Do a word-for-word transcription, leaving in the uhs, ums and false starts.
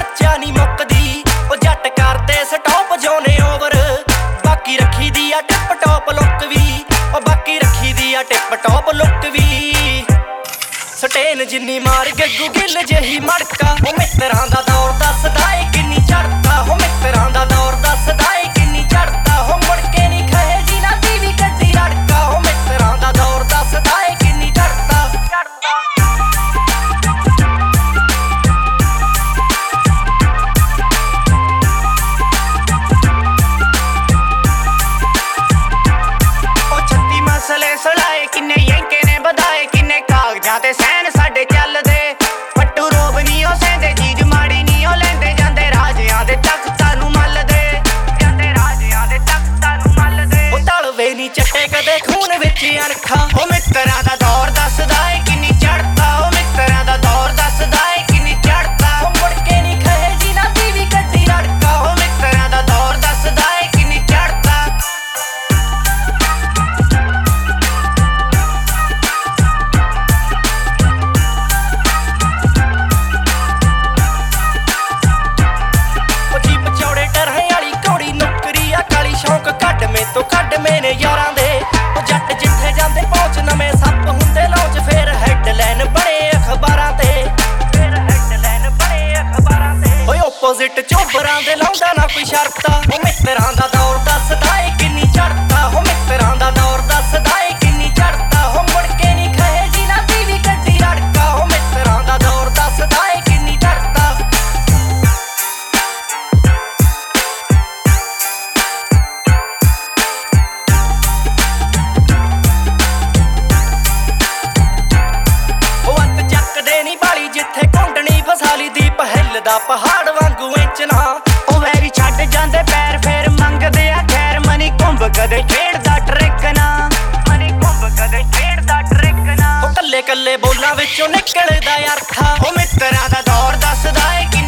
ਖਰਚਾ ਨਹੀਂ ਮੁੱਕਦੀ ਉਹ ਜੱਟ ਕਰਦੇ ਸਟਾਪ ਜਾਉਨੇ ਓਵਰ ਬਾਕੀ ਰੱਖੀ ਦੀ ਆ ਟਿਪ ਟੌਪ ਲੁੱਕ ਵੀ ਉਹ ਬਾਕੀ ਰੱਖੀ ਦੀ ਆ ਟਿਪ ਟੌਪ ਲੁੱਕ ਵੀ ਸਟੇਨ ਜਿੰਨੀ ਮਾਰ ਗੱਗੂ ਗਿੱਲ ਜਿਹੀ ਮੜਕਾ ਉਹ ਮਿੱਤਰਾਂ ਦਾ ਦੌਰ ਦੱਸਦਾ ਏ ਕਿੰਨੀ ਚੜਦਾ ਉਹ ਮਿੱਤਰਾਂ ਦਾ ਦੌਰ ਦੱਸਦਾ ਏ ਕਿੰਨੀ ਚੜਦਾ ਉਹ ਮੁੜ ਕੇ ਨਹੀਂ ਖਏ ਜੀ ਨਾ ਦੀ ਵੀ ਗੱਡੀ ਰੜਕਾ ਉਹ ਮਿੱਤਰਾਂ ਦਾ ਦੌਰ ਦੱਸਦਾ ਏ ਕਿੰਨੀ ਚੜਦਾ ਚੜਦਾ ਮਸਲੇ ਸੁਲਾਏ ਕਿੰਨੇ ਯੰਕੇ ਨੇ ਵਧਾਏ ਕਿੰਨੇ ਕਾਗਜ਼ਾਂ ਤੇ ਸੈਨ ਸਾਡੇ ਚੱਲਦੇ ਪੱਟੂ ਰੋਬ ਨੀ ਉਹ ਸਹਿੰਦੇ ਚੀਜ਼ ਮਾੜੀ ਨੀ ਉਹ ਲੈਂਦੇ ਜਾਂਦੇ ਰਾਜਿਆਂ ਦੇ ਤਖਤਾਂ ਨੂੰ ਮੱਲਦੇ ਜਾਂਦੇ ਰਾਜਿਆਂ ਦੇ ਤਖਤਾਂ ਨੂੰ ਮੱਲਦੇ ਉਹ ਤਲਵੇ ਨੀ ਚੱਟੇ ਕਦੇ ਖੂਨ ਵਿੱਚ ਅਣਖਾਂ ਉਹ ਮਿੱਤਰਾਂ ਦਾ ਦੌਰ ਦੱਸਦਾ ਏ ਕਿੰਨੀ ਚੜਦਾ ਉਹ ਮਿੱਤਰਾਂ ਦਾ ਦੌਰ ਦੱਸਦਾ ਏ ਕਿੰਨੀ ਚੜਦਾ ਉਹ ਮੁੜ ਕੇ ਨੀ ਖਏ ਜੀ ਨਾ ਦੀ ਵੀ ਗੱਡੀ ਰੜਕਾ ਉਹ ਮਿੱਤਰਾਂ ਦਾ ਦੌਰ ਦੱਸਦਾ ਏ ਕਿੰਨੀ ਚੜਦਾ ਸ਼ੌਕ ਕੱਢ ਮੇ ਤੋਂ ਕੱਢ ਮੇਰੇ ਯਾਰਾਂ ਦੇ ਉਹ ਜੱਟ ਜਿੱਥੇ ਜਾਂਦੇ ਪਹੁੰਚ ਨਵੇਂ ਸੱਪ ਹੁੰਦੇ ਲੌਂਚ ਫੇਰ ਹੈਡਲਾਈਨ ਬਣੇ ਅਖਬਾਰਾਂ ਤੇ ਫੇਰ ਹੈਡਲਾਈਨ ਬਣੇ ਅਖਬਾਰਾਂ ਤੇ ਓਏ ਓਪੋਜ਼ਿਟ ਚੋਬਰਾਂ ਦੇ ਲਾਉਂਦਾ ਨਾ ਕੋਈ ਸ਼ਰਤਾ ਉਹ ਮਿੱਤਰਾਂ ਦਾ ਦੌਰ ਦੱਸਦਾ ਏ ਕਿੰਨੀ ਚੜਦਾ ਉਹ ਮਿੱਤਰਾਂ ਦਾ ਦੌਰ ਦੱਸਦਾ ਏ ਕਿੰਨੀ ਚੜਦਾ ਉਹ ਮੁੜ ਕੇ ਨਹੀਂ ਖਏ ਜੀ ਨਾ ਦੀ ਵੀ ਗੱਡੀ ਰੜਕਾ ਉਹ ਮਿੱਤਰਾਂ ਦਾ ਦੌਰ ਦੱਸਦਾ ਏ ਕਿੰਨੀ ਚੜਦਾ ਜਿੱਥੇ ਕੁੰਡਣੀ ਫਸਾਲੀ ਦੀ ਪਹਿਲ ਦਾ ਪਹਾੜ ਵਾਂਗੂ ਇੰਚਣਾ ਉਹ ਵੈਰੀ ਛੱਡ ਜਾਂਦੇ ਪੈਰ ਫੇਰ ਮੰਗਦੇ ਆ ਖੈਰ ਮਨੀ ਕੁੰਭ ਕਦੇ ਖੇਡਦਾ ਟ੍ਰਿਕ ਨਾ ਮਨੀ ਕੁੰਭ ਕਦੇ ਖੇਡਦਾ ਟ੍ਰਿਕ ਨਾ ਉਹ ਕੱਲੇ ਕੱਲੇ ਬੋਲਾਂ ਵਿੱਚੋਂ ਨਿਕਲਦਾ ਅਰਥਾ ਉਹ ਮਿੱਤਰਾਂ ਦਾ ਦੌਰ ਦੱਸਦਾ ਏ